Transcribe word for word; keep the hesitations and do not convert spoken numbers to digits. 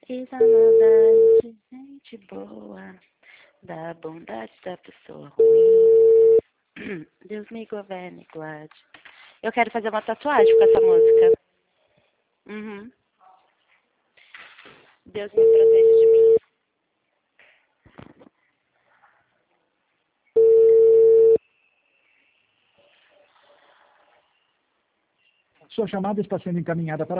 E da maldade, gente boa, da bondade da pessoa ruim. Deus me governe e guarde. Eu quero fazer uma tatuagem com essa música. Uhum. Deus me proteja de mim. Sua chamada está sendo encaminhada para